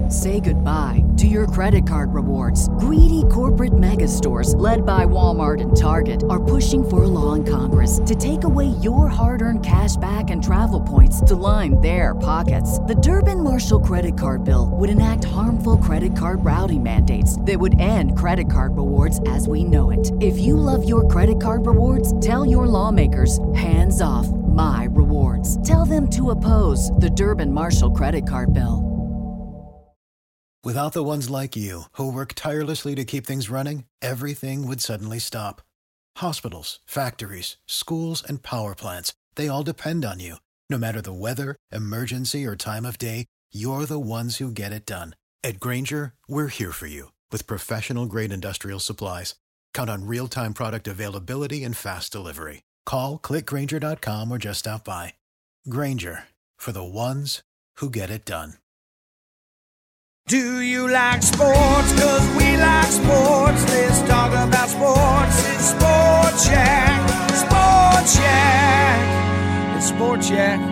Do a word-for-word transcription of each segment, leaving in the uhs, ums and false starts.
Say goodbye to your credit card rewards. Greedy corporate mega stores, led by Walmart and Target, are pushing for a law in Congress to take away your hard-earned cash back and travel points to line their pockets. The Durbin-Marshall credit card bill would enact harmful credit card routing mandates that would end credit card rewards as we know it. If you love your credit card rewards, tell your lawmakers, hands off my rewards. Tell them to oppose the Durbin-Marshall credit card bill. Without the ones like you, who work tirelessly to keep things running, everything would suddenly stop. Hospitals, factories, schools, and power plants, they all depend on you. No matter the weather, emergency, or time of day, you're the ones who get it done. At Grainger, we're here for you with professional-grade industrial supplies. Count on real-time product availability and fast delivery. Call, click Grainger dot com, or just stop by. Grainger, for the ones who get it done. Do you like sports? Cause we like sports. Let's talk about sports. It's Sport Shack. Sport Shack. It's Sport Shack.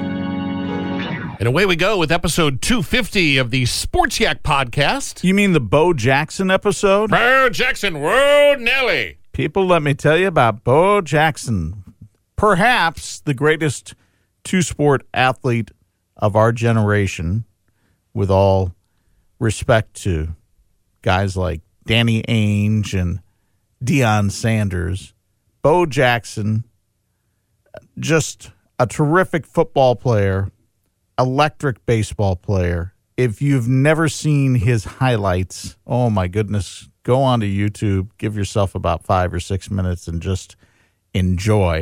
And away we go with episode two fifty of the Sports Yak podcast. You mean the Bo Jackson episode? Bo Jackson, whoa, Nelly. People, let me tell you about Bo Jackson. Perhaps the greatest two-sport athlete of our generation, with all respect to guys like Danny Ainge and Deion Sanders. Bo Jackson, just a terrific football player, electric baseball player. If you've never seen his highlights, oh my goodness, go onto YouTube, give yourself about five or six minutes and just enjoy.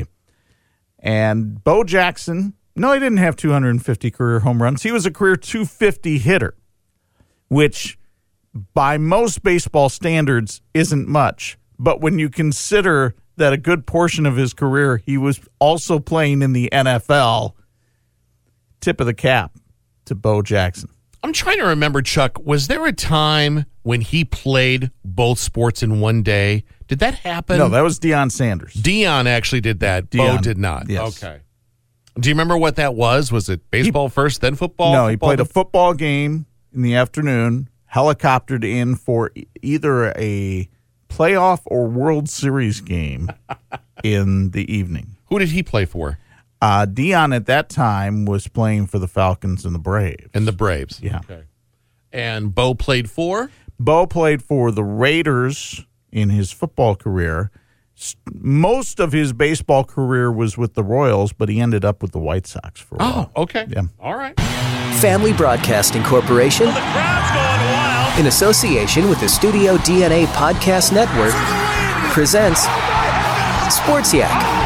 And Bo Jackson, no, he didn't have two hundred fifty career home runs. He was a career two fifty hitter, which by most baseball standards isn't much. But when you consider that a good portion of his career he was also playing in the N F L, tip of the cap to Bo Jackson. I'm trying to remember, Chuck, was there a time when he played both sports in one day? Did that happen? No, that was Deion Sanders. Deion actually did that. Deion, Bo did not. Yes. Okay. Do you remember what that was? Was it baseball he, first, then football? No, football he played then? a football game in the afternoon, helicoptered in for either a playoff or World Series game in the evening. Who did he play for? Uh, Deion at that time was playing for the Falcons and the Braves. And the Braves. Yeah. Okay. And Bo played for? Bo played for the Raiders in his football career. Most of his baseball career was with the Royals, but he ended up with the White Sox for a while. Oh, okay. Yeah. All right. Family Broadcasting Corporation, Well, the crowd's going wild. in association with the Studio D N A Podcast Network, presents Sports Yak.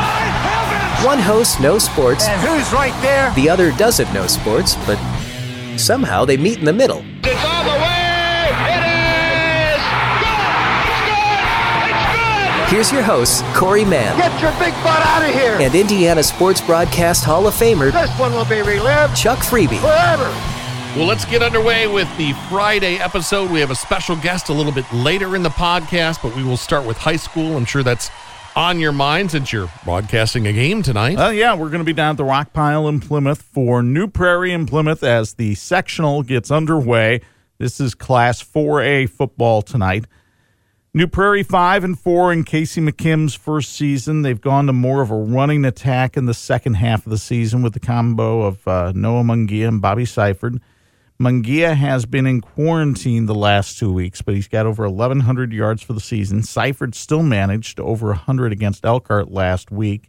One host knows sports, And who's right there? the other doesn't know sports, but somehow they meet in the middle. It's on the way. It is good. It's good. It's good. Here's your hosts, Corey Mann Get your big butt out of here. and Indiana Sports Broadcast Hall of Famer This one will be relived Chuck Freeby. forever. Well, let's get underway with the Friday episode. We have a special guest a little bit later in the podcast, but we will start with high school. I'm sure that's on your mind since you're broadcasting a game tonight. Uh, yeah, we're going to be down at the Rock Pile in Plymouth for New Prairie in Plymouth as the sectional gets underway. This is Class four A football tonight. New Prairie five and four in Casey McKim's first season. They've gone to more of a running attack in the second half of the season with the combo of uh, Noah Mungia and Bobby Seifert. Mungia has been in quarantine the last two weeks, but he's got over eleven hundred yards for the season. Seifert still managed over one hundred against Elkhart last week.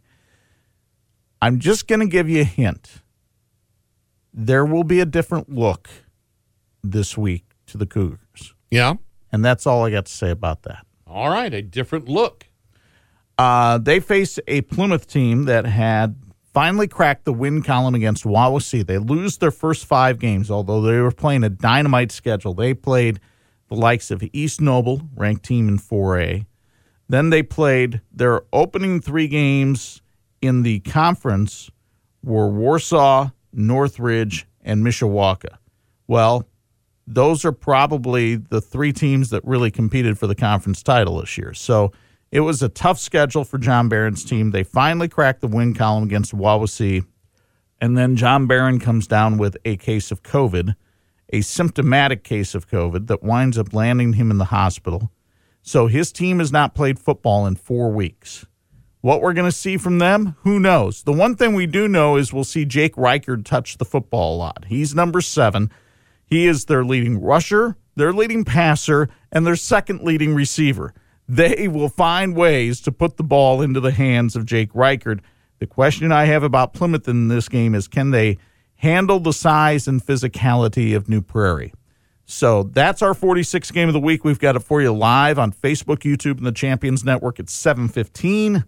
I'm just going to give you a hint. There will be a different look this week to the Cougars. Yeah. And that's all I got to say about that. All right. A different look. Uh, they face a Plymouth team that had finally cracked the win column against Wawasee. They lose their first five games, although they were playing a dynamite schedule. They played the likes of East Noble, ranked team in four A. Then they played their opening three games in the conference were Warsaw, Northridge, and Mishawaka. Well, those are probably the three teams that really competed for the conference title this year. So it was a tough schedule for John Barron's team. They finally cracked the win column against Wawasee, and then John Barron comes down with a case of COVID, a symptomatic case of COVID that winds up landing him in the hospital. So his team has not played football in four weeks. What we're going to see from them, who knows? The one thing we do know is we'll see Jake Reichard touch the football a lot. He's number seven. He is their leading rusher, their leading passer, and their second leading receiver. They will find ways to put the ball into the hands of Jake Reichard. The question I have about Plymouth in this game is, can they handle the size and physicality of New Prairie? So that's our forty-sixth game of the week. We've got it for you live on Facebook, YouTube, and the Champions Network at seven fifteen.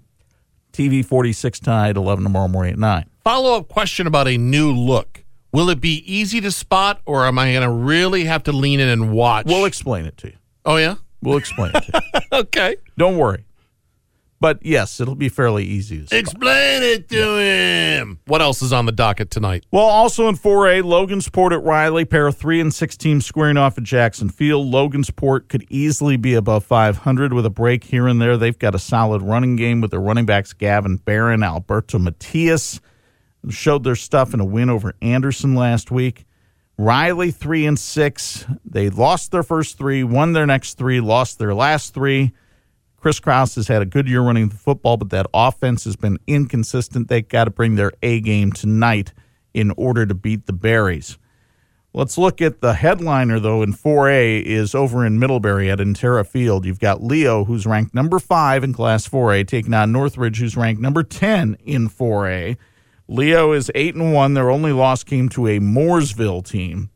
T V forty-six Tide, eleven tomorrow morning at nine. Follow-up question about a new look. Will it be easy to spot, or am I going to really have to lean in and watch? We'll explain it to you. Oh, yeah? We'll explain it to you. Okay. Don't worry. But, yes, it'll be fairly easy to spot. Explain it to yeah. him. What else is on the docket tonight? Well, also in four A, Logansport at Riley, pair of three and six teams squaring off at Jackson Field. Logansport could easily be above five hundred with a break here and there. They've got a solid running game with their running backs Gavin Barron, Alberto Matias. Showed their stuff in a win over Anderson last week. Riley, three and six. They lost their first three, won their next three, lost their last three. Chris Krause has had a good year running the football, but that offense has been inconsistent. They got to bring their A game tonight in order to beat the Berries. Let's look at the headliner, though, in four A is over in Middlebury at Intera Field. You've got Leo, who's ranked number five in Class four A, taking on Northridge, who's ranked number ten in four A. Leo is eight and one. Their only loss came to a Mooresville team.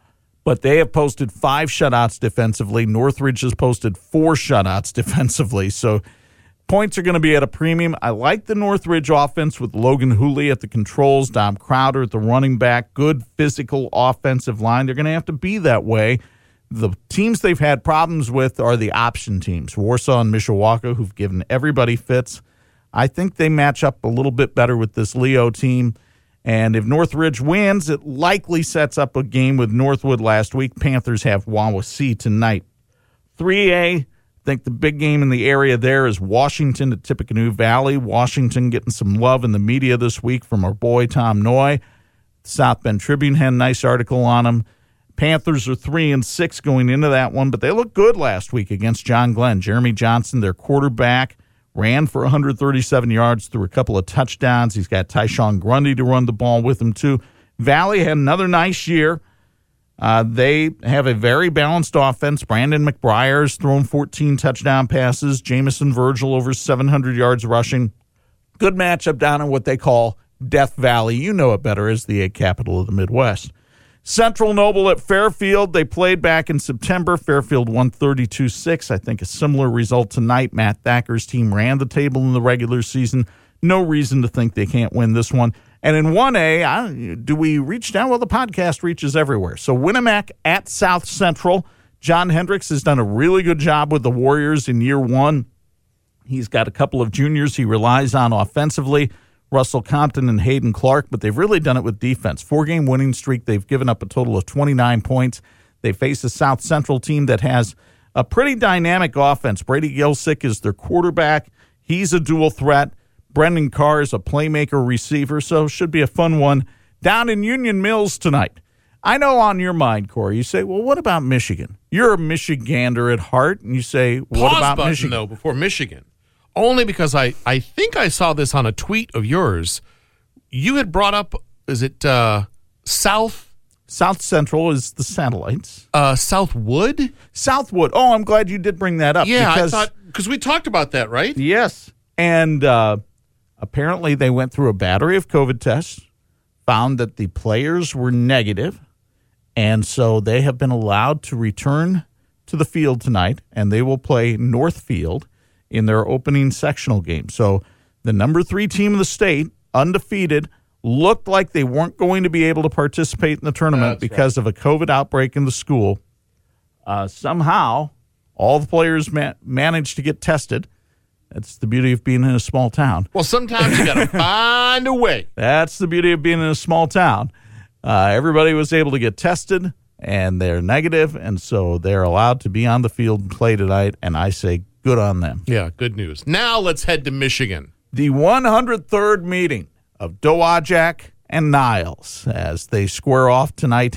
But they have posted five shutouts defensively. Northridge has posted four shutouts defensively. So points are going to be at a premium. I like the Northridge offense with Logan Hooley at the controls, Dom Crowder at the running back, good physical offensive line. They're going to have to be that way. The teams they've had problems with are the option teams, Warsaw and Mishawaka, who've given everybody fits. I think they match up a little bit better with this Leo team. And if Northridge wins, it likely sets up a game with Northwood last week. Panthers have Wawasee tonight. three A, I think the big game in the area there is Washington at Tippecanoe Valley. Washington getting some love in the media this week from our boy Tom Noy. South Bend Tribune had a nice article on them. Panthers are three and six going into that one, but they looked good last week against John Glenn. Jeremy Johnson, their quarterback, ran for one hundred thirty-seven yards through a couple of touchdowns. He's got Tyshawn Grundy to run the ball with him, too. Valley had another nice year. Uh, they have a very balanced offense. Brandon McBriar's thrown fourteen touchdown passes. Jamison Virgil over seven hundred yards rushing. Good matchup down in what they call Death Valley. You know it better as the egg capital of the Midwest. Central Noble at Fairfield. They played back in September. Fairfield won thirty-two six. I think a similar result tonight. Matt Thacker's team ran the table in the regular season. No reason to think they can't win this one. And in one A, I, do we reach down? Well, the podcast reaches everywhere. So Winnemac at South Central. John Hendricks has done a really good job with the Warriors in year one. He's got a couple of juniors he relies on offensively, Russell Compton and Hayden Clark, but they've really done it with defense. Four-game winning streak. They've given up a total of twenty-nine points. They face a South Central team that has a pretty dynamic offense. Brady Gilsick is their quarterback. He's a dual threat. Brendan Carr is a playmaker receiver, so should be a fun one down in Union Mills tonight. I know on your mind, Corey, you say, well, what about Michigan? You're a Michigander at heart, and you say, what Pause about button, Michigan? though, before Michigan. Only because I, I think I saw this on a tweet of yours. You had brought up, is it uh, South? South Central is the satellites. Uh, Southwood? Southwood. Oh, I'm glad you did bring that up. Yeah, because, I thought, because we talked about that, right? Yes. And uh, apparently they went through a battery of COVID tests, found that the players were negative, and so they have been allowed to return to the field tonight, and they will play Northfield in their opening sectional game. So the number three team in the state, undefeated, looked like they weren't going to be able to participate in the tournament That's because right. of a COVID outbreak in the school. Uh, somehow, all the players ma- managed to get tested. That's the beauty of being in a small town. Well, sometimes you got to find a way. That's the beauty of being in a small town. Uh, everybody was able to get tested, and they're negative, and so they're allowed to be on the field and play tonight, and I say good on them. Yeah, good news. Now let's head to Michigan. The one hundred third meeting of Dowagiac and Niles as they square off tonight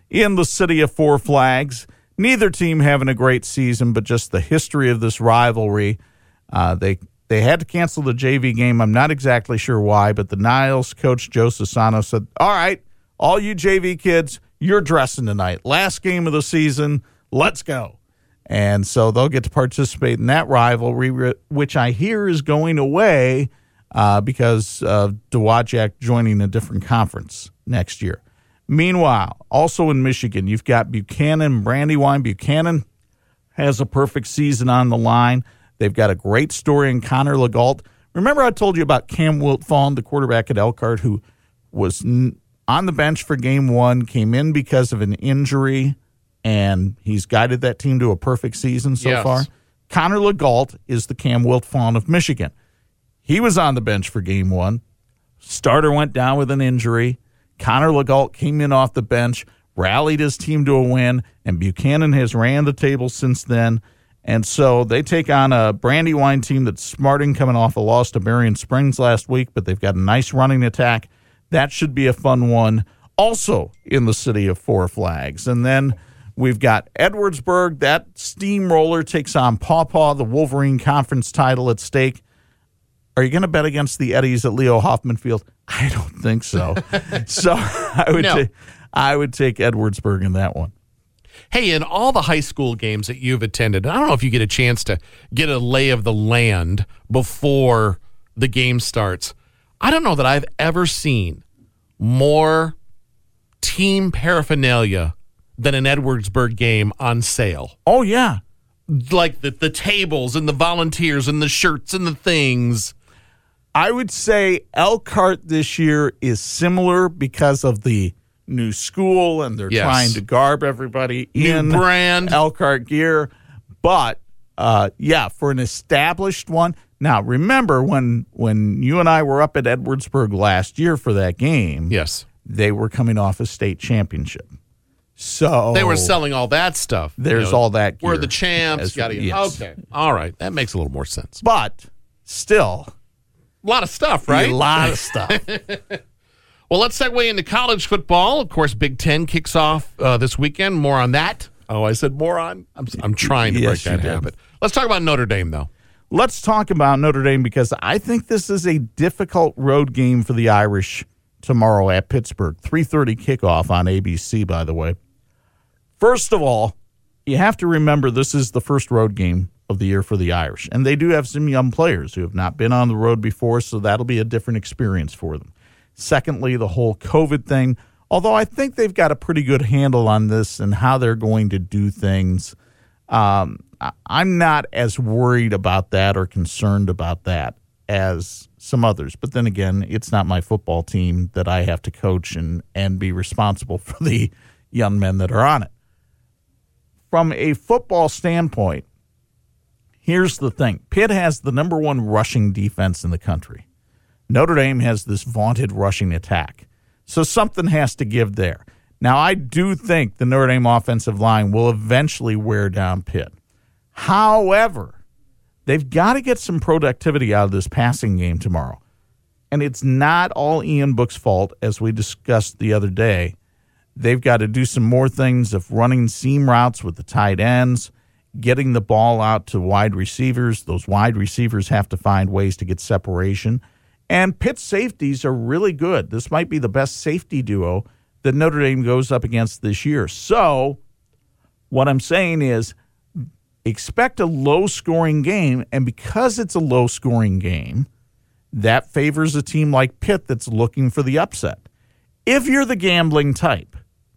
in the city of Four Flags. Neither team having a great season, but just the history of this rivalry. Uh, they they had to cancel the J V game. I'm not exactly sure why, but the Niles coach, Joe Sassano, said, all right, all you J V kids, you're dressing tonight. Last game of the season, let's go. And so they'll get to participate in that rivalry, which I hear is going away uh, because of Dowagiac joining a different conference next year. Meanwhile, also in Michigan, you've got Buchanan, Brandywine. Buchanan has a perfect season on the line. They've got a great story in Connor Legault. Remember I told you about Cam Wiltfong, the quarterback at Elkhart, who was on the bench for game one, came in because of an injury, and he's guided that team to a perfect season so yes. far. Connor Legault is the Cam Wiltfong of Michigan. He was on the bench for game one. Starter went down with an injury. Connor Legault came in off the bench, rallied his team to a win, and Buchanan has ran the table since then. And so they take on a Brandywine team that's smarting, coming off a loss to Marion Springs last week, but they've got a nice running attack. That should be a fun one. Also in the city of Four Flags. And then we've got Edwardsburg. That steamroller takes on Paw Paw, the Wolverine Conference title at stake. Are you going to bet against the Eddies at Leo Hoffman Field? I don't think so. so I would No. ta- I would take Edwardsburg in that one. Hey, in all the high school games that you've attended, I don't know if you get a chance to get a lay of the land before the game starts. I don't know that I've ever seen more team paraphernalia than an Edwardsburg game on sale. Oh, yeah. Like the, the tables and the volunteers and the shirts and the things. I would say Elkhart this year is similar because of the new school, and they're Yes. trying to garb everybody New in brand. Elkhart gear. But, uh, yeah, for an established one. Now, remember when when you and I were up at Edwardsburg last year for that game, Yes. they were coming off a state championship. So They were selling all that stuff. There's You know, all that We're gear. the champs. As- Gotta, yes. Okay. All right. That makes a little more sense. But still, A lot of stuff, right? a lot of stuff. Well, let's segue into college football. Of course, Big Ten kicks off uh, this weekend. More on that. Oh, I said more on? I'm, I'm trying to Yes, break that you did. habit. Let's talk about Notre Dame, though. Let's talk about Notre Dame because I think this is a difficult road game for the Irish tomorrow at Pittsburgh. three thirty kickoff on A B C, by the way. First of all, you have to remember this is the first road game of the year for the Irish. And they do have some young players who have not been on the road before, so that'll be a different experience for them. Secondly, the whole COVID thing, although I think they've got a pretty good handle on this and how they're going to do things. Um, I- I'm not as worried about that or concerned about that as some others. But then again, it's not my football team that I have to coach and, and be responsible for the young men that are on it. From a football standpoint, here's the thing. Pitt has the number one rushing defense in the country. Notre Dame has this vaunted rushing attack. So something has to give there. Now, I do think the Notre Dame offensive line will eventually wear down Pitt. However, they've got to get some productivity out of this passing game tomorrow. And it's not all Ian Book's fault, as we discussed the other day. They've got to do some more things of running seam routes with the tight ends, getting the ball out to wide receivers. Those wide receivers have to find ways to get separation. And Pitt's safeties are really good. This might be the best safety duo that Notre Dame goes up against this year. So what I'm saying is expect a low-scoring game, and because it's a low-scoring game, that favors a team like Pitt that's looking for the upset. If you're the gambling type,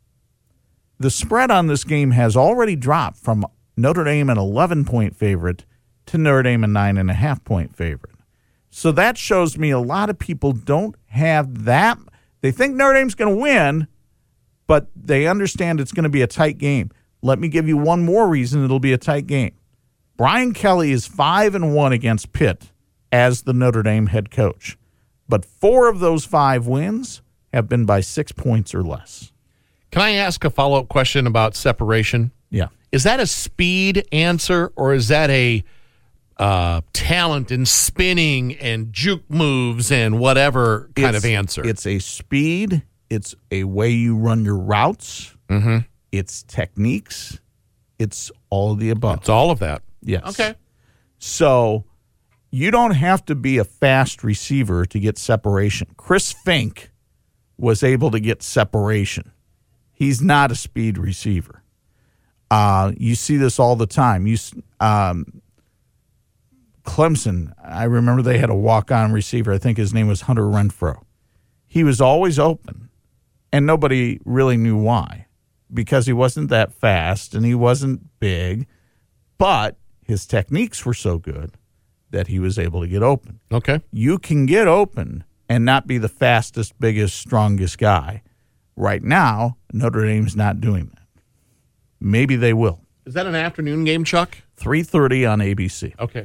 the spread on this game has already dropped from Notre Dame an eleven-point favorite to Notre Dame a nine and a half point favorite. So that shows me a lot of people don't have that. They think Notre Dame's going to win, but they understand it's going to be a tight game. Let me give you one more reason it'll be a tight game. Brian Kelly is five and one against Pitt as the Notre Dame head coach, but four of those five wins have been by six points or less. Can I ask a follow-up question about separation? Yeah. Is that a speed answer, or is that a uh, talent and spinning and juke moves and whatever kind It's- of answer? It's a speed It's a way you run your routes. Mm-hmm. It's techniques. It's all of the above. It's all of that. Yes. Okay. So you don't have to be a fast receiver to get separation. Chris Fink was able to get separation. He's not a speed receiver. Uh, you see this all the time. You, um, Clemson, I remember they had a walk-on receiver. I think his name was Hunter Renfro. He was always open, and nobody really knew why, because he wasn't that fast and he wasn't big, but his techniques were so good that he was able to get open. Okay. You can get open and not be the fastest, biggest, strongest guy. Right now, Notre Dame's not doing that. Maybe they will. Is that an afternoon game, Chuck? three thirty on A B C. Okay.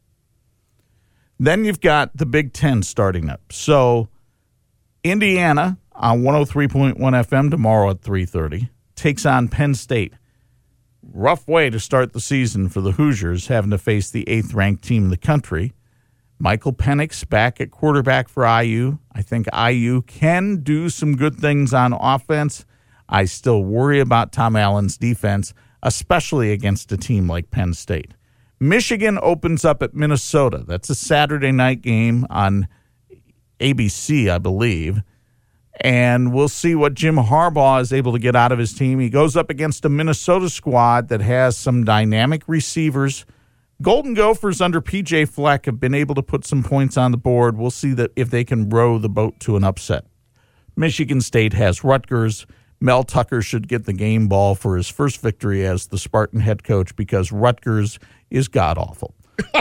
Then you've got the Big Ten starting up. So Indiana on one oh three point one F M tomorrow at three thirty takes on Penn State. Rough way to start the season for the Hoosiers, having to face the eighth-ranked team in the country. Michael Penix back at quarterback for I U. I think I U can do some good things on offense. I still worry about Tom Allen's defense, especially against a team like Penn State. Michigan opens up at Minnesota. That's a Saturday night game on A B C, I believe. And we'll see what Jim Harbaugh is able to get out of his team. He goes up against a Minnesota squad that has some dynamic receivers. Golden Gophers under P J Fleck have been able to put some points on the board. We'll see that if they can row the boat to an upset. Michigan State has Rutgers. Mel Tucker should get the game ball for his first victory as the Spartan head coach because Rutgers is god-awful.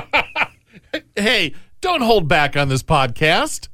Hey, don't hold back on this podcast.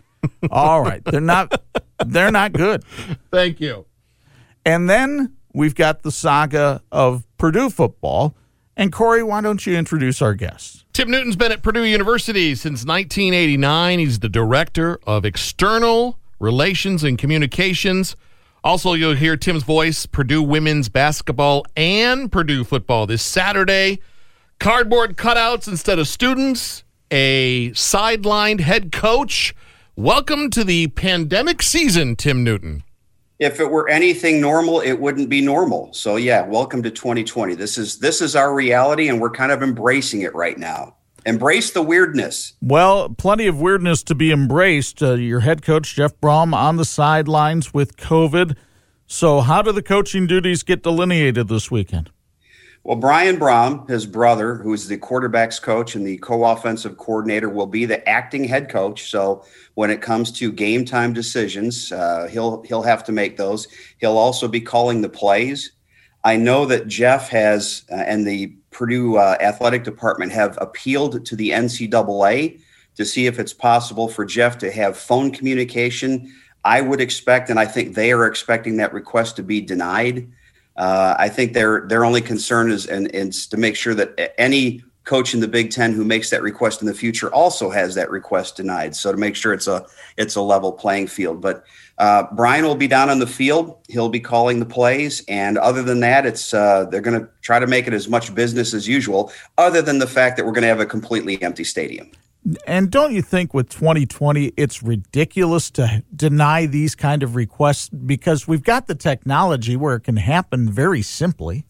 All right. They're not they're not good. Thank you. And then we've got the saga of Purdue football. And Corey, why don't you introduce our guests? Tim Newton's been at Purdue University since nineteen eighty-nine. He's the director of external relations and communications. Also, you'll hear Tim's voice, Purdue women's basketball and Purdue football this Saturday. Cardboard cutouts instead of students, a sidelined head coach. Welcome to the pandemic season, Tim Newton. If it were anything normal, it wouldn't be normal. So yeah, welcome to twenty twenty. This is this is our reality, and we're kind of embracing it right now. Embrace the weirdness. Well, plenty of weirdness to be embraced. Uh, your head coach, Jeff Brom, on the sidelines with COVID. So how do the coaching duties get delineated this weekend? Well, Brian Brom, his brother, who is the quarterback's coach and the co-offensive coordinator, will be the acting head coach. So when it comes to game time decisions, uh, he'll he'll have to make those. He'll also be calling the plays. I know that Jeff has uh, and the Purdue uh, athletic department have appealed to the N C double A to see if it's possible for Jeff to have phone communication. I would expect, and I think they are expecting that request to be denied. Uh, I think their their only concern is and is to make sure that any coach in the Big Ten who makes that request in the future also has that request denied. So to make sure it's a it's a level playing field. But uh, Brian will be down on the field. He'll be calling the plays, and other than that, it's uh, they're going to try to make it as much business as usual. Other than the fact that we're going to have a completely empty stadium. And don't you think with twenty twenty, it's ridiculous to deny these kind of requests because we've got the technology where it can happen very simply?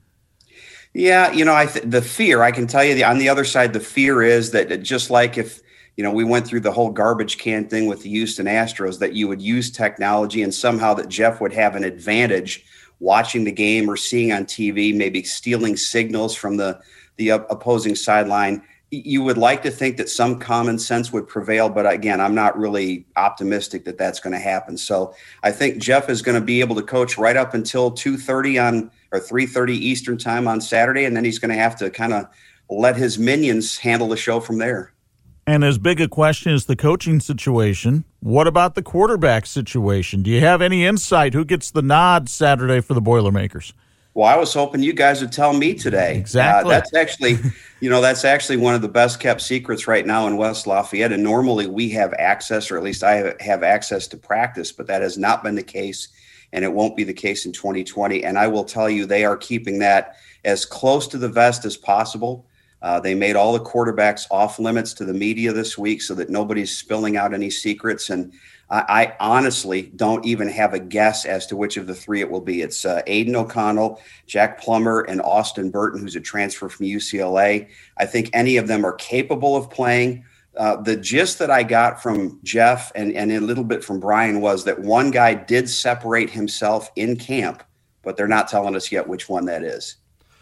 Yeah, you know, I th- the fear, I can tell you the, on the other side, the fear is that just like if, you know, we went through the whole garbage can thing with the Houston Astros, that you would use technology and somehow that Jeff would have an advantage watching the game or seeing on T V, maybe stealing signals from the, the opposing sideline. You would like to think that some common sense would prevail, but again, I'm not really optimistic that that's going to happen. So I think Jeff is going to be able to coach right up until two thirty on or three thirty Eastern time on Saturday, and then he's going to have to kind of let his minions handle the show from there. And as big a question as the coaching situation, what about the quarterback situation? Do you have any insight? Who gets the nod Saturday for the Boilermakers? Well, I was hoping you guys would tell me today. Exactly. Uh, that's actually, you know, that's actually one of the best kept secrets right now in West Lafayette. And normally we have access, or at least I have access to practice, but that has not been the case. And it won't be the case in twenty twenty. And I will tell you, they are keeping that as close to the vest as possible. Uh, they made all the quarterbacks off limits to the media this week so that nobody's spilling out any secrets. And I, I honestly don't even have a guess as to which of the three it will be. It's uh, Aiden O'Connell, Jack Plummer, and Austin Burton, who's a transfer from U C L A. I think any of them are capable of playing. Uh, the gist that I got from Jeff and, and a little bit from Brian was that one guy did separate himself in camp, but they're not telling us yet which one that is.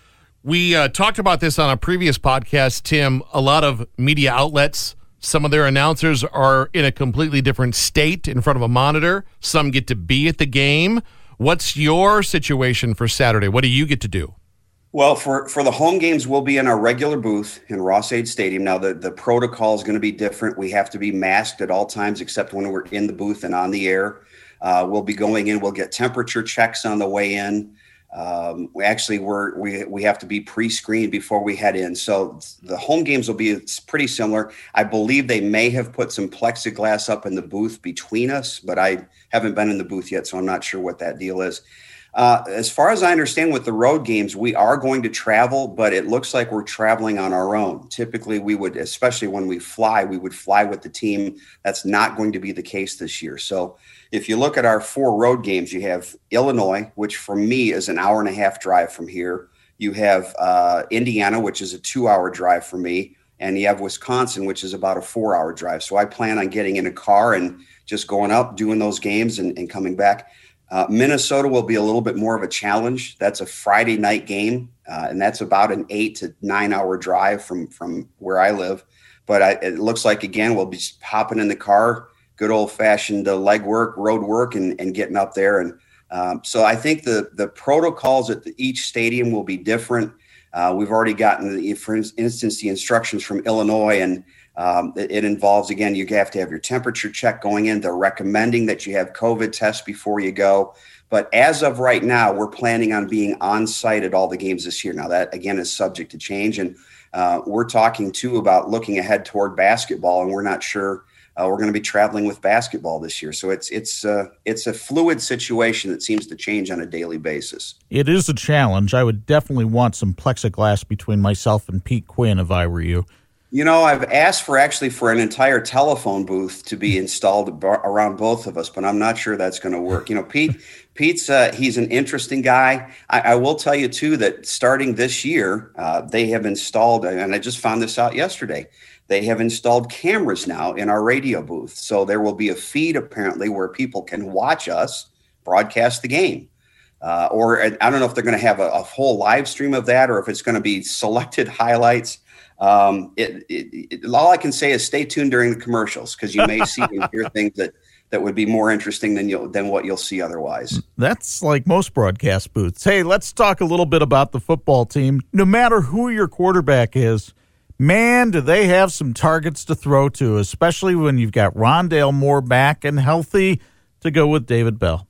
We uh, talked about this on a previous podcast, Tim. A lot of media outlets, some of their announcers are in a completely different state in front of a monitor. Some get to be at the game. What's your situation for Saturday? What do you get to do? Well, for, for the home games, we'll be in our regular booth in Ross-Ade Stadium. Now, the, the protocol is going to be different. We have to be masked at all times except when we're in the booth and on the air. Uh, we'll be going in. We'll get temperature checks on the way in. Um, we actually we're, we we have to be pre-screened before we head in. So the home games will be it's pretty similar. I believe they may have put some plexiglass up in the booth between us, but I haven't been in the booth yet, so I'm not sure what that deal is. Uh, as far as I understand with the road games, we are going to travel, but it looks like we're traveling on our own. Typically we would, especially when we fly, we would fly with the team. That's not going to be the case this year. So if you look at our four road games, you have Illinois, which for me is an hour and a half drive from here. You have uh, Indiana, which is a two hour drive for me. And you have Wisconsin, which is about a four hour drive. So I plan on getting in a car and just going up, doing those games and, and coming back. Uh, Minnesota will be a little bit more of a challenge. That's a Friday night game, uh, and that's about an eight to nine hour drive from, from where I live. But I, it looks like, again, we'll be hopping in the car, good old fashioned uh, leg work, road work, and, and getting up there. And um, so I think the, the protocols at the, each stadium will be different. Uh, we've already gotten, the, for instance, the instructions from Illinois, and Um, it, it involves, again, you have to have your temperature check going in. They're recommending that you have COVID tests before you go. But as of right now, we're planning on being on site at all the games this year. Now, that, again, is subject to change. And uh, we're talking, too, about looking ahead toward basketball, and we're not sure uh, we're going to be traveling with basketball this year. So it's it's uh, it's a fluid situation that seems to change on a daily basis. It is a challenge. I would definitely want some plexiglass between myself and Pete Quinn if I were you. You know, I've asked for actually for an entire telephone booth to be installed around both of us, but I'm not sure that's going to work. You know, Pete, Pete's uh, he's an interesting guy. I, I will tell you, too, that starting this year, uh, they have installed, and I just found this out yesterday, they have installed cameras now in our radio booth. So there will be a feed, apparently, where people can watch us broadcast the game. Uh, or I don't know if they're going to have a, a whole live stream of that or if it's going to be selected highlights. Um, it, it, it, all I can say is stay tuned during the commercials because you may see and hear things that, that would be more interesting than you'll than what you'll see otherwise. That's like most broadcast booths. Hey, let's talk a little bit about the football team. No matter who your quarterback is, man, do they have some targets to throw to, especially when you've got Rondale Moore back and healthy to go with David Bell.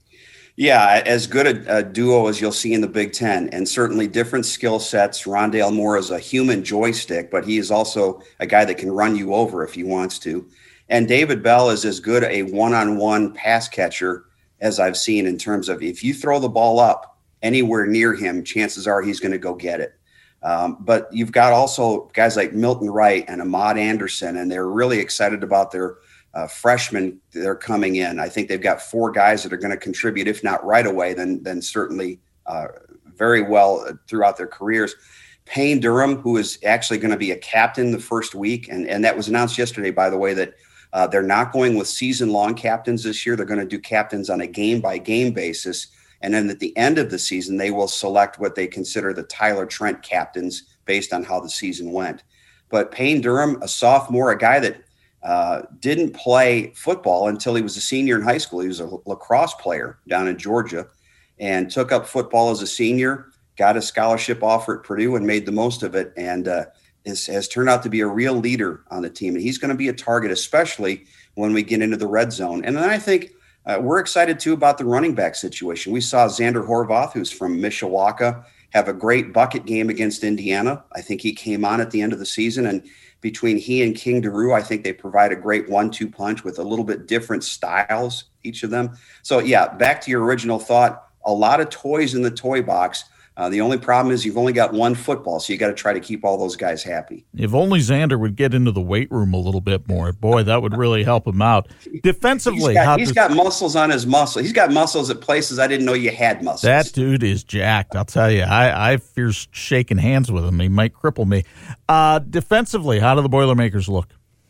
Yeah, as good a, a duo as you'll see in the Big Ten, and certainly different skill sets. Rondale Moore is a human joystick, but he is also a guy that can run you over if he wants to. And David Bell is as good a one-on-one pass catcher as I've seen in terms of if you throw the ball up anywhere near him, chances are he's going to go get it. Um, but you've got also guys like Milton Wright and Ahmad Anderson, and they're really excited about their Uh, freshmen they're coming in. I think they've got four guys that are going to contribute, if not right away, then then certainly uh, very well throughout their careers. Payne Durham, who is actually going to be a captain the first week, and, and that was announced yesterday, by the way, that uh, they're not going with season-long captains this year. They're going to do captains on a game-by-game basis, and then at the end of the season, they will select what they consider the Tyler Trent captains based on how the season went. But Payne Durham, a sophomore, a guy that Uh, didn't play football until he was a senior in high school. He was a lacrosse player down in Georgia and took up football as a senior, got a scholarship offer at Purdue and made the most of it, and uh, is, has turned out to be a real leader on the team. And he's going to be a target, especially when we get into the red zone. And then I think uh, we're excited, too, about the running back situation. We saw Xander Horvath, who's from Mishawaka, have a great bucket game against Indiana. I think he came on at the end of the season, and between he and King Daru, I think they provide a great one two punch with a little bit different styles, each of them. So, yeah, back to your original thought, a lot of toys in the toy box, Uh, the only problem is you've only got one football, so you got to try to keep all those guys happy. If only Xander would get into the weight room a little bit more. Boy, that would really help him out. Defensively, he's got, how he's does, got muscles on his muscle. He's got muscles at places I didn't know you had muscles. that dude is jacked. I'll tell you, I, I fear shaking hands with him. He might cripple me. Uh, defensively, how do the Boilermakers look?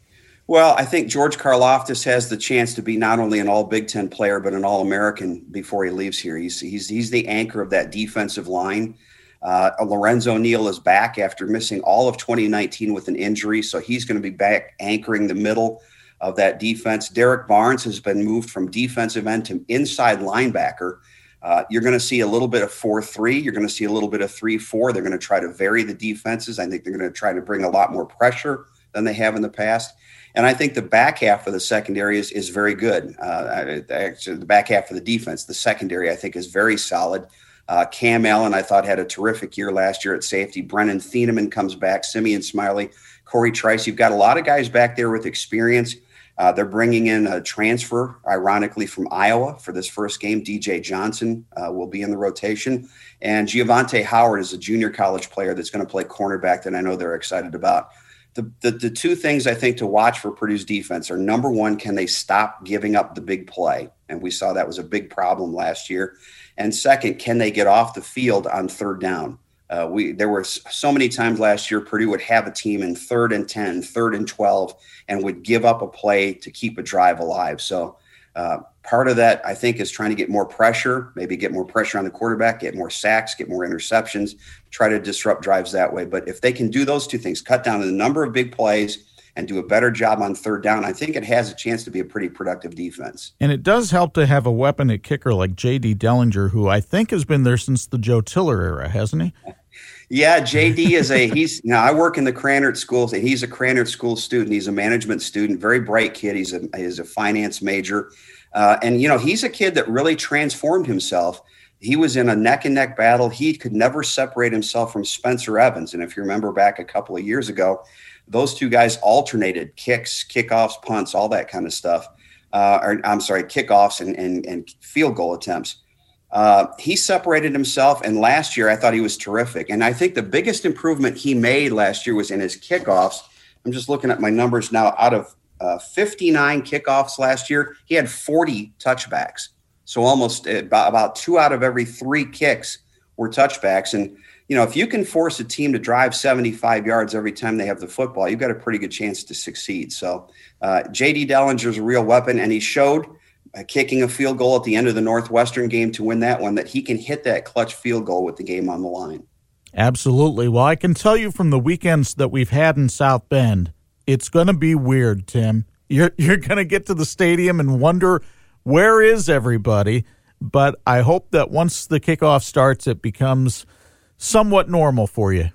Well, I think George Karlaftis has the chance to be not only an all Big Ten player, but an All-American before he leaves here. He's he's he's the anchor of that defensive line. Uh, Lorenzo Neal is back after missing all of twenty nineteen with an injury, so he's going to be back anchoring the middle of that defense. Derek Barnes has been moved from defensive end to inside linebacker. Uh, you're going to see a little bit of four three. You're going to see a little bit of three four. They're going to try to vary the defenses. I think they're going to try to bring a lot more pressure than they have in the past. And I think the back half of the secondary is, is very good. Uh, actually, the back half of the defense, the secondary, I think is very solid. Uh, Cam Allen, I thought, had a terrific year last year at safety. Brennan Thieneman comes back. Simeon Smiley, Corey Trice. You've got a lot of guys back there with experience. Uh, they're bringing in a transfer, ironically, from Iowa for this first game. D J Johnson uh, will be in the rotation. And Giovante Howard is a junior college player that's going to play cornerback that I know they're excited about. The, the the two things I think to watch for Purdue's defense are, number one, can they stop giving up the big play? And we saw that was a big problem last year. And second, can they get off the field on third down? Uh, we there were so many times last year Purdue would have a team in third and ten, third and twelve, and would give up a play to keep a drive alive. So uh, part of that, I think, is trying to get more pressure, maybe get more pressure on the quarterback, get more sacks, get more interceptions, try to disrupt drives that way. But if they can do those two things, cut down on the number of big plays and do a better job on third down, I think it has a chance to be a pretty productive defense. And it does help to have a weapon at kicker like J D Dellinger, who I think has been there since the Joe Tiller era, hasn't he? Yeah, J D is a, he's, now I work in the Krannert schools, and he's a Krannert school student. He's a management student, very bright kid. He's a, he's a finance major. Uh, and, you know, he's a kid that really transformed himself. He was in a neck and neck battle. He could never separate himself from Spencer Evans. And if you remember back a couple of years ago, those two guys alternated kicks, kickoffs, punts, all that kind of stuff. Uh, or I'm sorry, kickoffs and, and, and field goal attempts. Uh, he separated himself, and last year I thought he was terrific. And I think the biggest improvement he made last year was in his kickoffs. I'm just looking at my numbers now. Out of uh, fifty-nine kickoffs last year, he had forty touchbacks. So almost about, about two out of every three kicks were touchbacks. And, you know, if you can force a team to drive seventy-five yards every time they have the football, you've got a pretty good chance to succeed. So uh, J D Dellinger is a real weapon, and he showed uh, kicking a field goal at the end of the Northwestern game to win that one, that he can hit that clutch field goal with the game on the line. Absolutely. Well, I can tell you from the weekends that we've had in South Bend, it's going to be weird, Tim. You're you're going to get to the stadium and wonder, where is everybody? But I hope that once the kickoff starts, it becomes somewhat normal for you.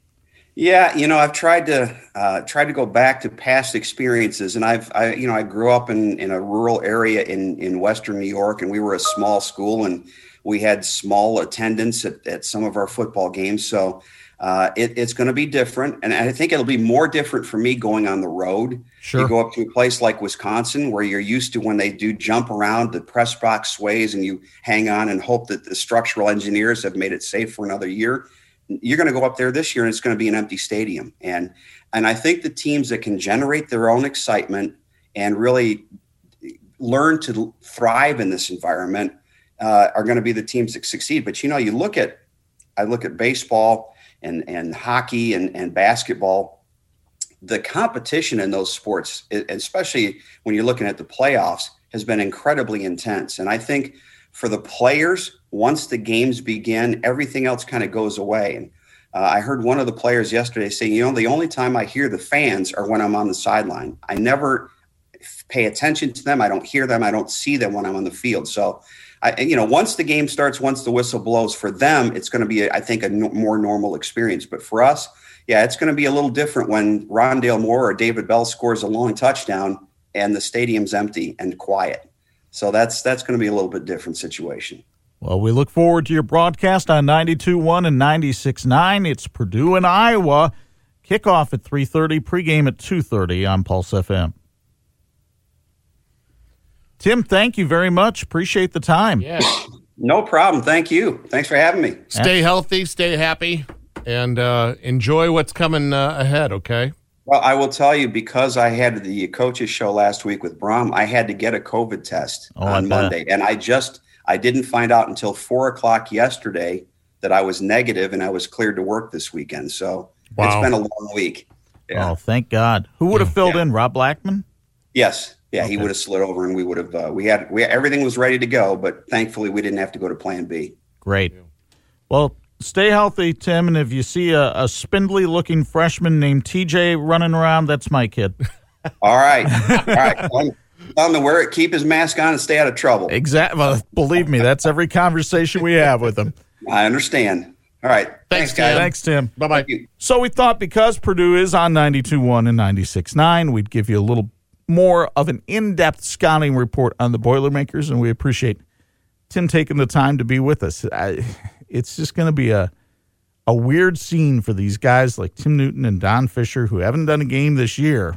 Yeah, you know, I've tried to uh, tried to go back to past experiences, and I've, I, you know, I grew up in, in a rural area in, in Western New York, and we were a small school, and we had small attendance at, at some of our football games. So uh, it, it's going to be different, and I think it'll be more different for me going on the road. Sure. You go up to a place like Wisconsin, where you're used to when they do jump around, the press box sways, and you hang on and hope that the structural engineers have made it safe for another year. You're going to go up there this year, and it's going to be an empty stadium. And and I think the teams that can generate their own excitement and really learn to thrive in this environment uh, are going to be the teams that succeed. But, you know, you look at, I look at baseball and, and hockey and, and basketball, the competition in those sports, especially when you're looking at the playoffs, has been incredibly intense. And I think for the players, once the games begin, everything else kind of goes away. And uh, I heard one of the players yesterday say, you know, the only time I hear the fans are when I'm on the sideline. I never pay attention to them. I don't hear them. I don't see them when I'm on the field. So, I, you know, once the game starts, once the whistle blows, for them, it's going to be, I think, a no, more normal experience. But for us, yeah, it's going to be a little different when Rondale Moore or David Bell scores a long touchdown and the stadium's empty and quiet. So that's that's going to be a little bit different situation. Well, we look forward to your broadcast on ninety-two point one and ninety-six point nine. It's Purdue and Iowa. Kickoff at three thirty, pregame at two thirty on Pulse F M. Tim, thank you very much. Appreciate the time. Yeah. No problem. Thank you. Thanks for having me. Stay healthy, stay happy, and uh, enjoy what's coming uh, ahead, okay? Well, I will tell you, because I had the coaches show last week with Brom, I had to get a COVID test Oh, on Monday. And I just, I didn't find out until four o'clock yesterday that I was negative and I was cleared to work this weekend. So Wow. it's been a long week. Yeah. Oh, thank God. Who would have filled Yeah. in? Rob Blackman? Yes. Yeah. Okay. He would have slid over and we would have, uh, we had, we everything was ready to go, but thankfully we didn't have to go to plan B. Great. Well, stay healthy, Tim. And if you see a, a spindly-looking freshman named T J running around, that's my kid. All right. All right. Tell him, tell him to wear it, keep his mask on and stay out of trouble. Exactly. Well, believe me, that's every conversation we have with him. I understand. All right. Thanks, Thanks, guys. Tim. Thanks, Tim. Bye-bye. Thank you. So we thought because Purdue is on ninety-two point one and ninety-six point nine, we'd give you a little more of an in-depth scouting report on the Boilermakers, and we appreciate Tim taking the time to be with us. I, it's just going to be a a weird scene for these guys like Tim Newton and Don Fisher, who haven't done a game this year.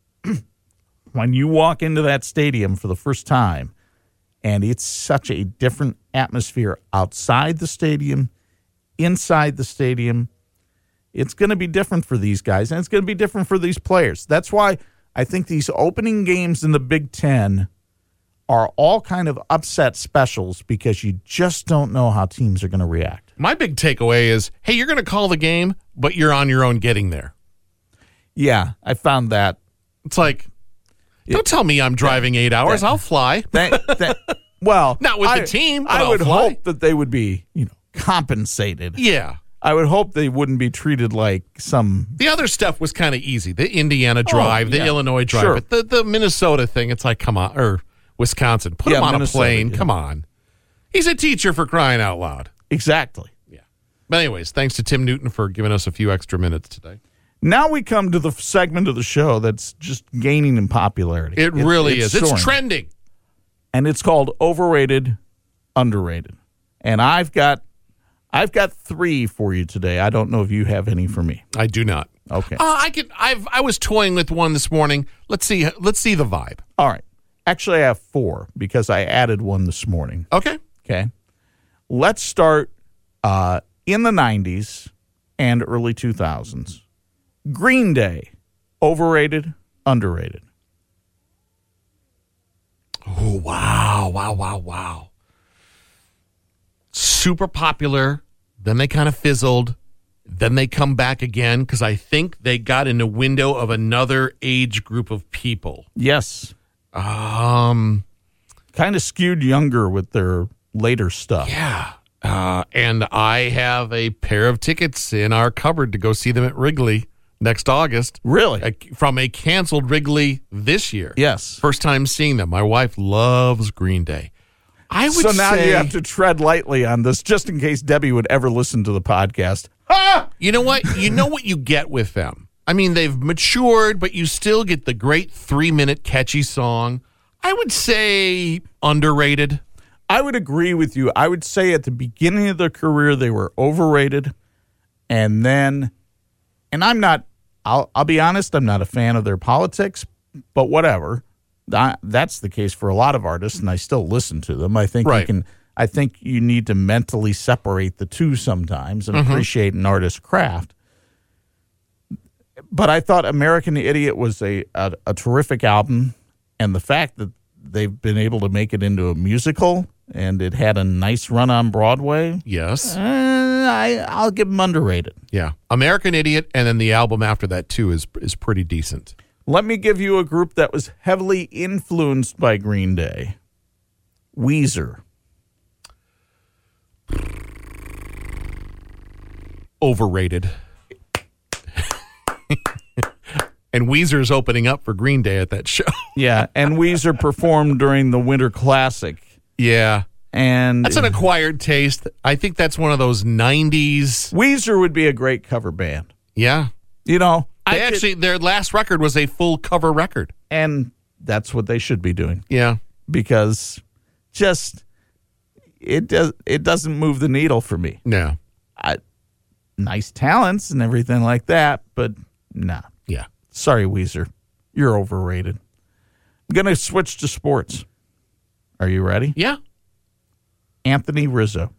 When you walk into that stadium for the first time, and it's such a different atmosphere outside the stadium, inside the stadium, it's going to be different for these guys, and it's going to be different for these players. That's why I think these opening games in the Big Ten are all kind of upset specials, because you just don't know how teams are going to react. My big takeaway is, hey, you're going to call the game, but you're on your own getting there. Yeah, I found that. It's like, don't tell me I'm driving eight hours. I'll fly. that, that well, Not with the I- team, but I I'll would fly. hope that they would be, you know, compensated. Yeah. I would hope they wouldn't be treated like some. The other stuff was kind of easy. The Indiana drive, the yeah. Illinois drive, Sure. but the, the Minnesota thing, it's like, come on, or Wisconsin, put Yeah, him on Minnesota, a plane. yeah. Come on. He's a teacher, for crying out loud. Exactly. Yeah. But anyways, thanks to Tim Newton for giving us a few extra minutes today. Now we come to the segment of the show that's just gaining in popularity. It really it's is. It's soaring. trending. And it's called Overrated, Underrated. And I've got I've got three for you today. I don't know if you have any for me. I do not. Okay. Uh, I could. I've. I was toying with one this morning. Let's see. Let's see the vibe. All right. Actually, I have four because I added one this morning. Okay. Okay. Let's start uh, in the nineties and early two thousands. Green Day, overrated, underrated. Oh wow! Wow! Wow! Wow! Super popular. Then they kind of fizzled. Then they come back again because I think they got in a window of another age group of people. Yes. Um. Kind of skewed younger with their later stuff. Yeah. Uh, and I have a pair of tickets in our cupboard to go see them at Wrigley next August. Really? A, from a canceled Wrigley this year. Yes. First time seeing them. My wife loves Green Day. I would So now say, you have to tread lightly on this just in case Debbie would ever listen to the podcast. you know what? You know what you get with them. I mean, they've matured, but you still get the great three-minute catchy song. I would say underrated. I would agree with you. I would say at the beginning of their career, they were overrated. And then, and I'm not, I'll, I'll be honest, I'm not a fan of their politics, but whatever. That, that's the case for a lot of artists, and I still listen to them. I think you Right. can, I think you need to mentally separate the two sometimes and Mm-hmm. appreciate an artist's craft. But I thought American Idiot was a, a, a terrific album, and the fact that they've been able to make it into a musical and it had a nice run on Broadway, Yes. uh, I, I'll give them underrated. Yeah. American Idiot, and then the album after that, too, is is pretty decent. Let me give you a group that was heavily influenced by Green Day. Weezer. Overrated. And Weezer's opening up for Green Day at that show. Yeah, and Weezer performed during the Winter Classic. Yeah. And That's an acquired taste. I think that's one of those nineties. Weezer would be a great cover band. Yeah. You know, I They could- actually, their last record was a full cover record. and that's what they should be doing. Yeah. Because just it does it doesn't move the needle for me. No. I, nice talents and everything like that, but nah. Yeah. Sorry, Weezer. You're overrated. I'm going to switch to sports. Are you ready? Yeah. Anthony Rizzo.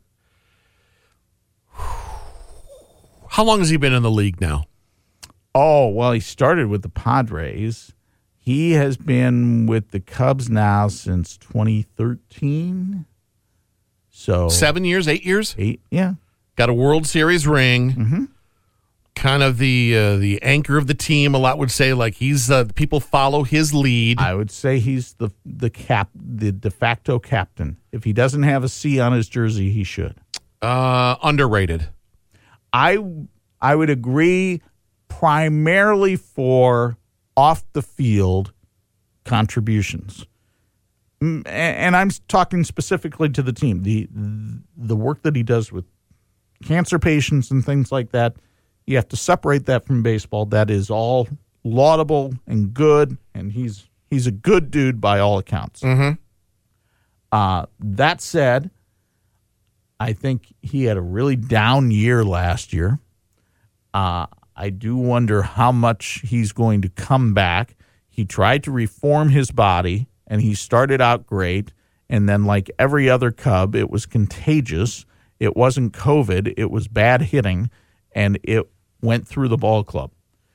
How long has he been in the league now? Oh, well, he started with the Padres. He has been with the Cubs now since twenty thirteen. So Seven years, eight years? Eight, yeah. Got a World Series ring. Mm-hmm. Kind of the uh, the anchor of the team. A lot would say like he's uh, people follow his lead. I would say he's the the cap the de facto captain. If he doesn't have a C on his jersey, he should. Uh, underrated. I I would agree, primarily for off the field contributions, and I'm talking specifically to the team. the The work that he does with cancer patients and things like that. You have to separate that from baseball. That is all laudable and good, and he's he's a good dude by all accounts. Mm-hmm. Uh, that said, I think he had a really down year last year. Uh, I do wonder how much he's going to come back. He tried to reform his body, and he started out great, and then like every other Cub, it was contagious. It wasn't COVID. It was bad hitting, and it went through the ball club.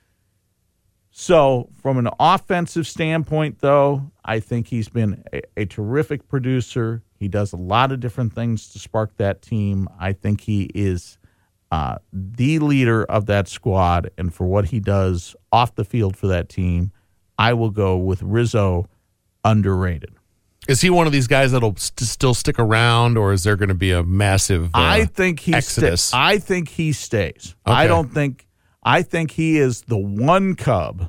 So from an offensive standpoint, though, I think he's been a, a terrific producer. He does a lot of different things to spark that team. I think he is uh, the leader of that squad, and for what he does off the field for that team, I will go with Rizzo, underrated. Is he one of these guys that'll st- still stick around, or is there going to be a massive uh, I think he exodus? Sta- I think he stays. Okay. I don't think. I think he is the one Cub.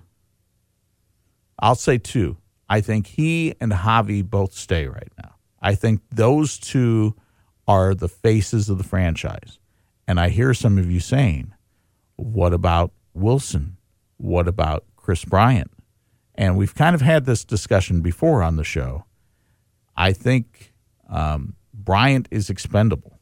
I'll say two. I think he and Javi both stay right now. I think those two are the faces of the franchise. And I hear some of you saying, "What about Wilson? What about Chris Bryant?" And we've kind of had this discussion before on the show. I think um, Bryant is expendable.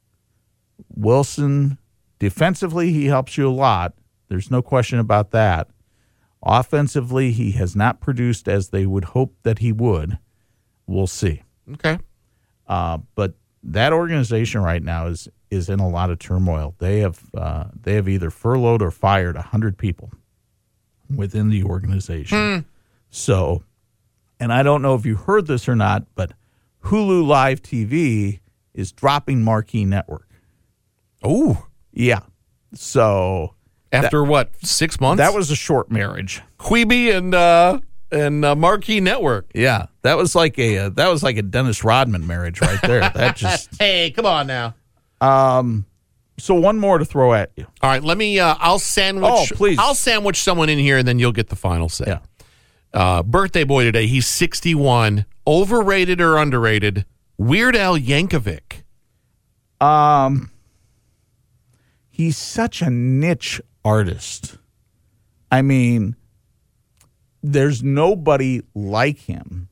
Wilson, defensively, he helps you a lot. There's no question about that. Offensively, he has not produced as they would hope that he would. We'll see. Okay. Uh, but that organization right now is is in a lot of turmoil. They have uh, they have either furloughed or fired one hundred people within the organization. Hmm. So... And I don't know if you heard this or not, but Hulu Live T V is dropping Marquee Network. Oh. Yeah. So after that, what, six months? That was a short marriage. Quibi and uh, and uh, Marquee Network. Yeah, that was like a uh, that was like a Dennis Rodman marriage right there. That just hey, come on now. Um. So one more to throw at you. All right, let me. Uh, I'll sandwich. Oh, please. I'll sandwich someone in here, and then you'll get the final say. Yeah. Uh, birthday boy today. He's sixty-one. Overrated or underrated? Weird Al Yankovic. Um, he's such a niche artist. I mean, there's nobody like him.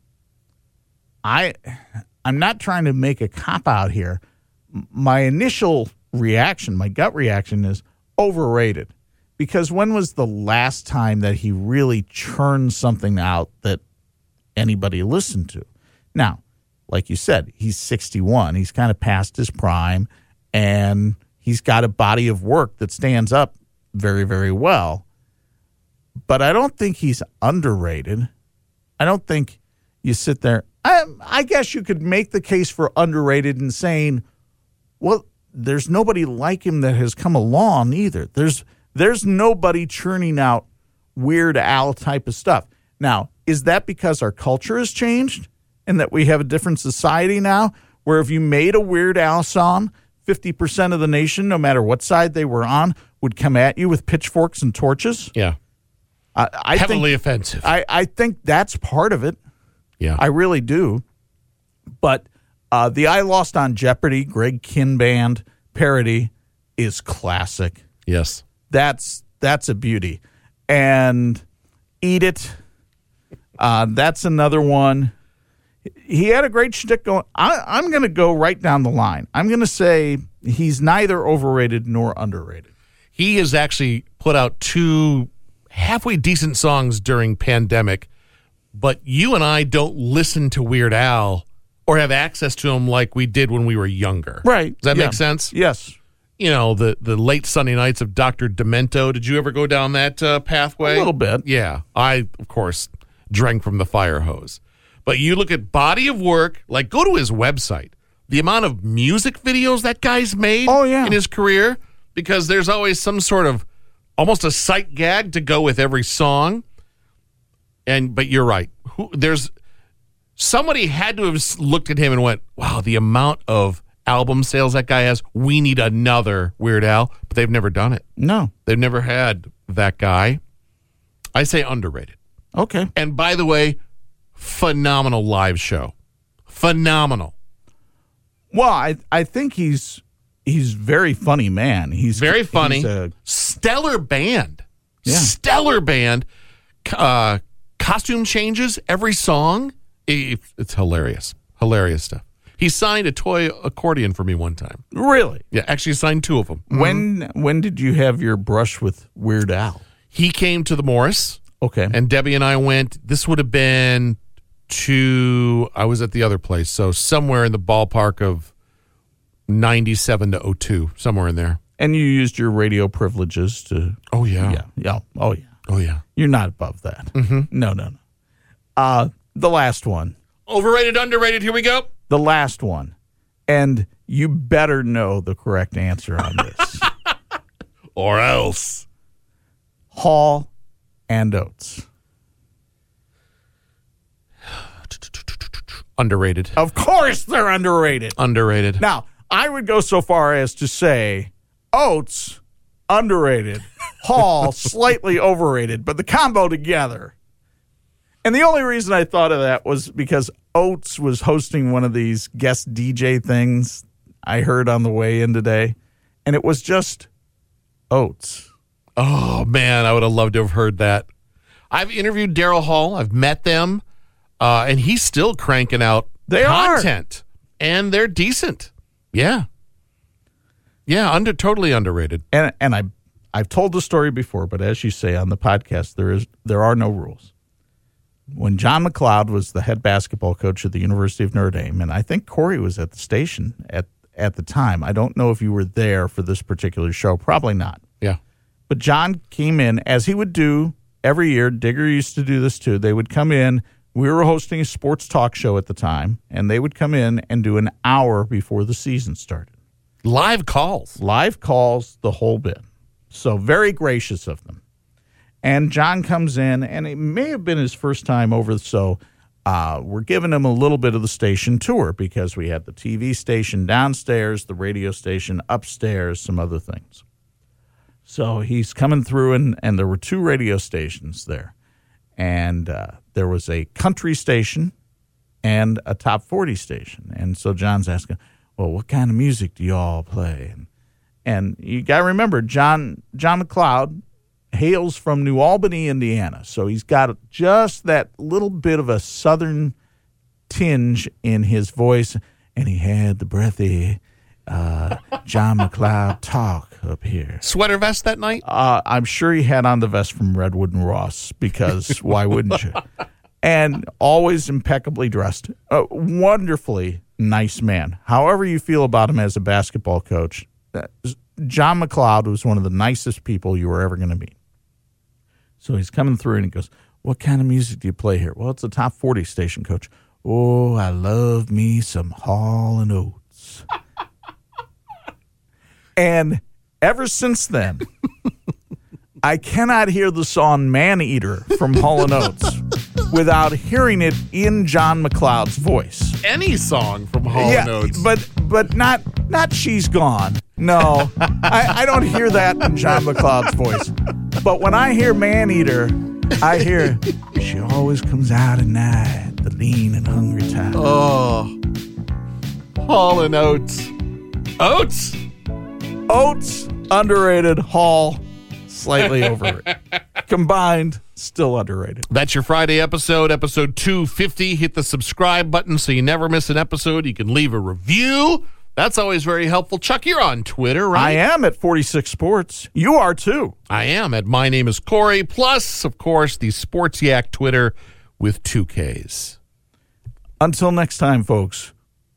I, I'm not trying to make a cop out here. My initial reaction, my gut reaction is overrated. Because when was the last time that he really churned something out that anybody listened to? Now, like you said, he's sixty-one. He's kind of past his prime, and he's got a body of work that stands up very, very well. But I don't think he's underrated. I don't think you sit there. I, I guess you could make the case for underrated in saying, well, there's nobody like him that has come along either. There's There's nobody churning out Weird Al type of stuff. Now, is that because our culture has changed and that we have a different society now where if you made a Weird Al song, fifty percent of the nation, no matter what side they were on, would come at you with pitchforks and torches? Yeah. I, I Heavily think, offensive. I, I think that's part of it. Yeah. I really do. But uh, the I Lost on Jeopardy, Greg Kihn Band parody is classic. Yes. That's that's a beauty. And Eat It, uh, that's another one. He had a great shtick going. I, I'm going to go right down the line. I'm going to say he's neither overrated nor underrated. He has actually put out two halfway decent songs during pandemic, but you and I don't listen to Weird Al, or have access to them like we did when we were younger. Right. Does that Yeah. make sense? Yes. You know, the, the late Sunday nights of Doctor Demento. Did you ever go down that uh, pathway? A little bit. Yeah. I, of course, drank from the fire hose. But you look at body of work, like go to his website. The amount of music videos that guy's made Oh, yeah. in his career, because there's always some sort of almost a sight gag to go with every song. And but you're right. Who, there's somebody had to have looked at him and went, "Wow, the amount of album sales that guy has. We need another Weird Al." But they've never done it. No. They've never had that guy. I say underrated. Okay. And by the way, phenomenal live show. Phenomenal. Well, I I think he's he's very funny man. He's Very funny. He's a, Stellar band. Yeah. Stellar band. Uh, costume changes every song. It- it's hilarious. Hilarious stuff. He signed a toy accordion for me one time. really. Yeah, actually signed two of them. When when did you have your brush with Weird Al? He came to the Morris, Okay. and Debbie and I went. This would have been to, I was at the other place, so somewhere in the ballpark of ninety-seven to oh two, somewhere in there. And you used your radio privileges to. Oh, yeah. Yeah. Yeah. Oh yeah. Oh, yeah. You're not above that. Mm-hmm. No. No. No. Uh, the last one. Overrated, underrated, here we go. The last one, and you better know the correct answer on this. Or else. Hall and Oates. Underrated. Of course, they're underrated. Underrated. Now, I would go so far as to say Oates, underrated. Hall, slightly overrated, but the combo together. And the only reason I thought of that was because Oates was hosting one of these guest D J things I heard on the way in today, and it was just Oates. Oh, man, I would have loved to have heard that. I've interviewed Daryl Hall. I've met them, uh, and he's still cranking out They are. content, and they're decent. Yeah. Yeah, under totally underrated. And and I I've told the story before, but as you say on the podcast, there is there are no rules. When John McLeod was the head basketball coach at the University of Notre Dame, and I think Corey was at the station at, at the time. I don't know if you were there for this particular show. Probably not. Yeah. But John came in, as he would do every year. Digger used to do this too. They would come in. We were hosting a sports talk show at the time, and they would come in and do an hour before the season started. Live calls. Live calls, the whole bit. So very gracious of them. And John comes in, and it may have been his first time over, so uh, we're giving him a little bit of the station tour because we had the T V station downstairs, the radio station upstairs, some other things. So he's coming through, and, and there were two radio stations there. And uh, there was a country station and a top forty station. And so John's asking, well, what kind of music do you all play? And, and you got to remember, John John McLeod hails from New Albany, Indiana. So he's got just that little bit of a southern tinge in his voice. And he had the breathy uh, John McLeod talk up here. Sweater vest that night? Uh, I'm sure he had on the vest from Redwood and Ross, because why wouldn't you? And always impeccably dressed. A wonderfully nice man. However you feel about him as a basketball coach, John McLeod was one of the nicest people you were ever going to meet. So he's coming through, and he goes, what kind of music do you play here? Well, it's a top forty station, coach. Oh, I love me some Hall and Oates. And ever since then, I cannot hear the song Man-Eater from Hall and Oates without hearing it in John McLeod's voice. Any song from Hall and Oates. but but not not She's Gone. No, I, I don't hear that in John McLeod's voice. But when I hear Man-Eater, I hear she always comes out at night, the lean and hungry time. Oh. Hall and Oates. Oates? Oates, underrated. Hall, slightly overrated. Combined, still underrated. That's your Friday episode, episode two fifty. Hit the subscribe button so you never miss an episode. You can leave a review. That's always very helpful. Chuck, you're on Twitter, right? I am at forty-six Sports. You are too. I am at My Name is Corey. Plus, of course, the Sports Yak Twitter with two Ks. Until next time, folks,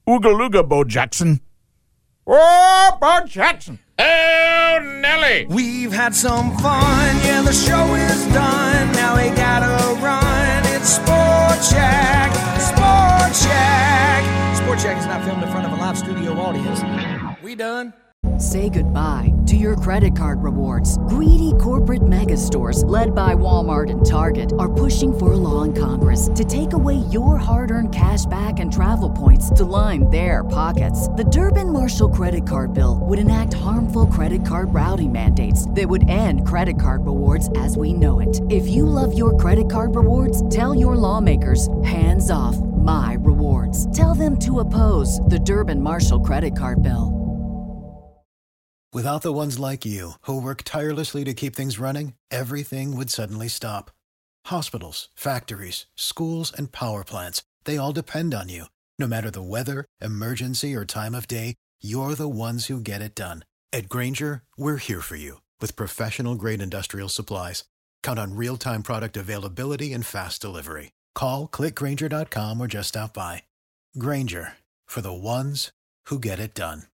Ooga Looga, Bo Jackson. Oh, Bo Jackson. Oh, Nelly. We've had some fun, yeah, the show is done. Now we gotta run. It's Sport Shack, Sport Shack. Sport Shack is not filmed in front of a live studio audience. We done? Say goodbye to your credit card rewards. Greedy corporate mega stores, led by Walmart and Target, are pushing for a law in Congress to take away your hard-earned cash back and travel points to line their pockets. The Durbin-Marshall credit card bill would enact harmful credit card routing mandates that would end credit card rewards as we know it. If you love your credit card rewards, tell your lawmakers, hands off my rewards. Tell them to oppose the Durbin-Marshall credit card bill. Without the ones like you, who work tirelessly to keep things running, everything would suddenly stop. Hospitals, factories, schools, and power plants, they all depend on you. No matter the weather, emergency, or time of day, you're the ones who get it done. At Grainger, we're here for you with professional-grade industrial supplies. Count on real-time product availability and fast delivery. Call, click Grainger dot com, or just stop by. Grainger, for the ones who get it done.